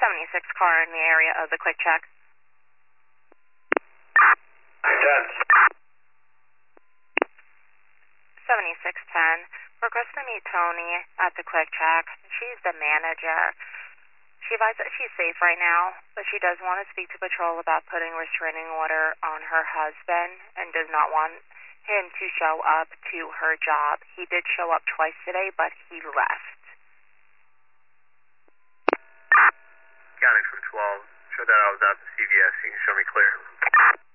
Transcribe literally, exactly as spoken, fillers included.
seventy-six car in the area of the quick check. ten. seventy-six ten. Request to meet Tony at the quick check. She's the manager. She advised that she's safe right now, but she does want to speak to patrol about putting restraining order on her husband and does not want him to show up to her job. He did show up twice today, but he left. Counting from twelve. Show that I was out to C V S. You can show me clear.